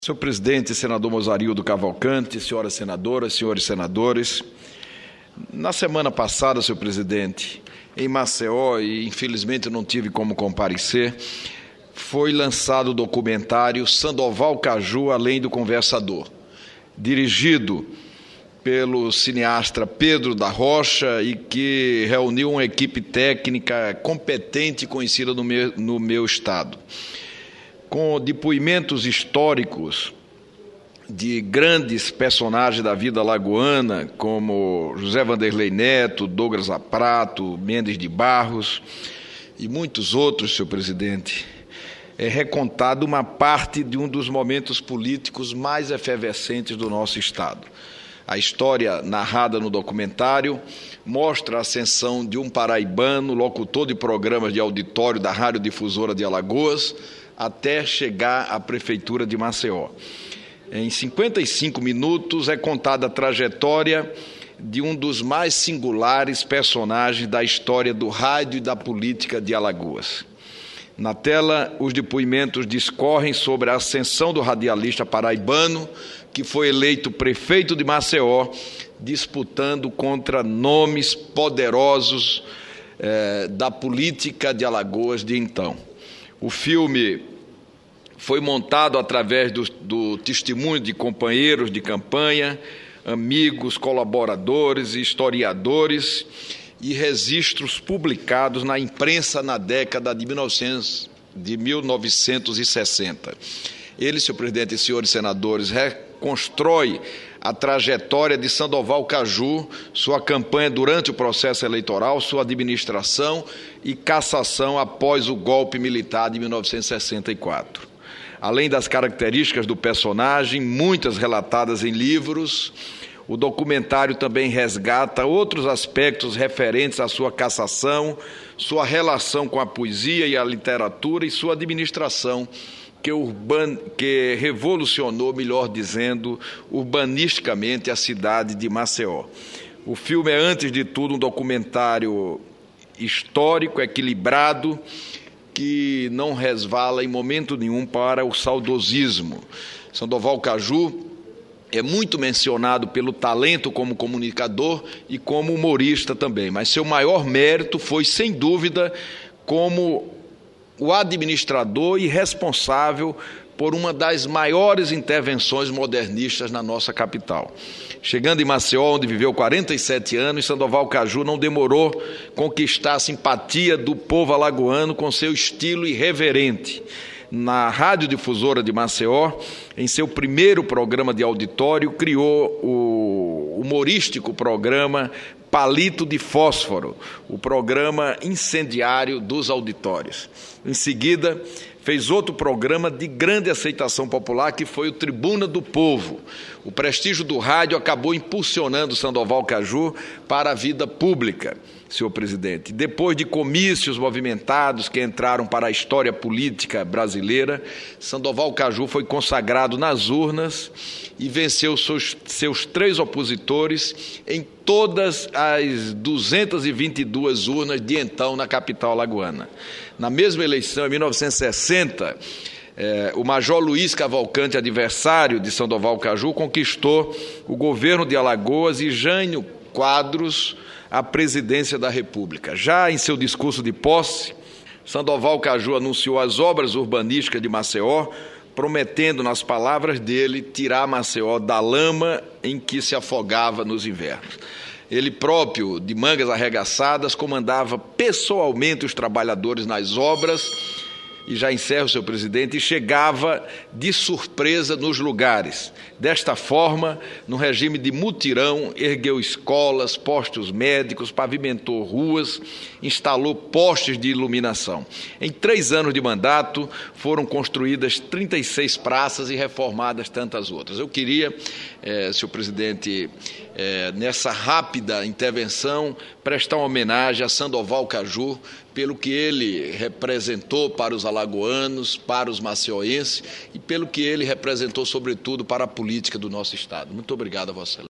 Senhor presidente, senador Mozarildo Cavalcante, senhoras senadoras, senhores senadores, na semana passada, senhor presidente, em Maceió, e infelizmente eu não tive como comparecer, foi lançado o documentário Sandoval Caju, Além do Conversador, dirigido pelo cineasta Pedro da Rocha e que reuniu uma equipe técnica competente e conhecida no meu estado, com depoimentos históricos de grandes personagens da vida alagoana, como José Vanderlei Neto, Douglas Aprato, Mendes de Barros e muitos outros, senhor presidente. É recontado uma parte de um dos momentos políticos mais efervescentes do nosso estado. A história narrada no documentário mostra a ascensão de um paraibano, locutor de programas de auditório da Radiodifusora de Alagoas, até chegar à Prefeitura de Maceió. Em 55 minutos é contada a trajetória de um dos mais singulares personagens da história do rádio e da política de Alagoas. Na tela, os depoimentos discorrem sobre a ascensão do radialista paraibano, que foi eleito prefeito de Maceió, disputando contra nomes poderosos da política de Alagoas de então. O filme foi montado através do testemunho de companheiros de campanha, amigos, colaboradores e historiadores e registros publicados na imprensa na década de 1960. Ele, senhor presidente e senhores senadores, reconstrói a trajetória de Sandoval Caju, sua campanha durante o processo eleitoral, sua administração e cassação após o golpe militar de 1964. Além das características do personagem, muitas relatadas em livros, o documentário também resgata outros aspectos referentes à sua cassação, sua relação com a poesia e a literatura e sua administração, que revolucionou, melhor dizendo, urbanisticamente a cidade de Maceió. O filme é, antes de tudo, um documentário histórico, equilibrado, que não resvala em momento nenhum para o saudosismo. Sandoval Caju é muito mencionado pelo talento como comunicador e como humorista também, mas seu maior mérito foi, sem dúvida, como o administrador e responsável por uma das maiores intervenções modernistas na nossa capital. Chegando em Maceió, onde viveu 47 anos, Sandoval Caju não demorou conquistar a simpatia do povo alagoano com seu estilo irreverente. Na Radiodifusora de Maceió, em seu primeiro programa de auditório, criou o humorístico programa Palito de Fósforo, o programa incendiário dos auditórios. Em seguida, fez outro programa de grande aceitação popular, que foi o Tribuna do Povo. O prestígio do rádio acabou impulsionando Sandoval Caju para a vida pública, senhor presidente. Depois de comícios movimentados que entraram para a história política brasileira, Sandoval Caju foi consagrado nas urnas e venceu seus 3 opositores em todas as 222 urnas de então na capital alagoana. Na mesma eleição, em 1960, o Major Luiz Cavalcante, adversário de Sandoval Caju, conquistou o governo de Alagoas e Jânio Quadros a presidência da República. Já em seu discurso de posse, Sandoval Caju anunciou as obras urbanísticas de Maceió, prometendo, nas palavras dele, tirar Maceió da lama em que se afogava nos invernos. Ele próprio, de mangas arregaçadas, comandava pessoalmente os trabalhadores nas obras, e já encerro, senhor presidente, e chegava de surpresa nos lugares. Desta forma, no regime de mutirão, ergueu escolas, postos médicos, pavimentou ruas, instalou postes de iluminação. Em 3 anos de mandato, foram construídas 36 praças e reformadas tantas outras. Eu queria, senhor presidente, nessa rápida intervenção, prestar uma homenagem a Sandoval Caju pelo que ele representou para os alagoanos, para os maceienses e pelo que ele representou, sobretudo, para a política do nosso estado. Muito obrigado a Vossa Excelência.